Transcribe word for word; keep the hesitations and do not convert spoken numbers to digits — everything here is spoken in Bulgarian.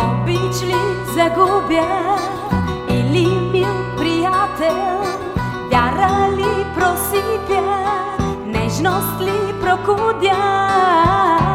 Обич ли загубя или мил приятел? Вяра ли просипя, нежност ли прокудя?